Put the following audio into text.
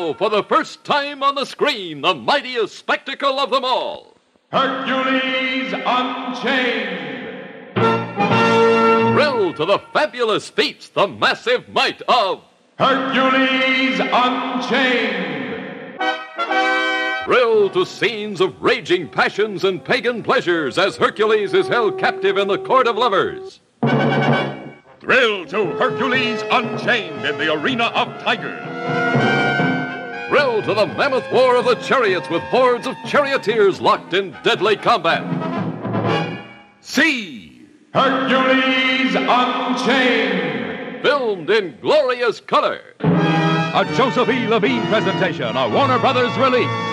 Now, for the first time on the screen, the mightiest spectacle of them all. Hercules Unchained! Thrill to the fabulous feats, the massive might of Hercules Unchained! Thrill to scenes of raging passions and pagan pleasures as Hercules is held captive in the court of lovers. Thrill to Hercules Unchained in the arena of tigers. Thrill to the mammoth war of the chariots with hordes of charioteers locked in deadly combat. See Hercules Unchained! Filmed in glorious color. A Joseph E. Levine presentation, a Warner Brothers release.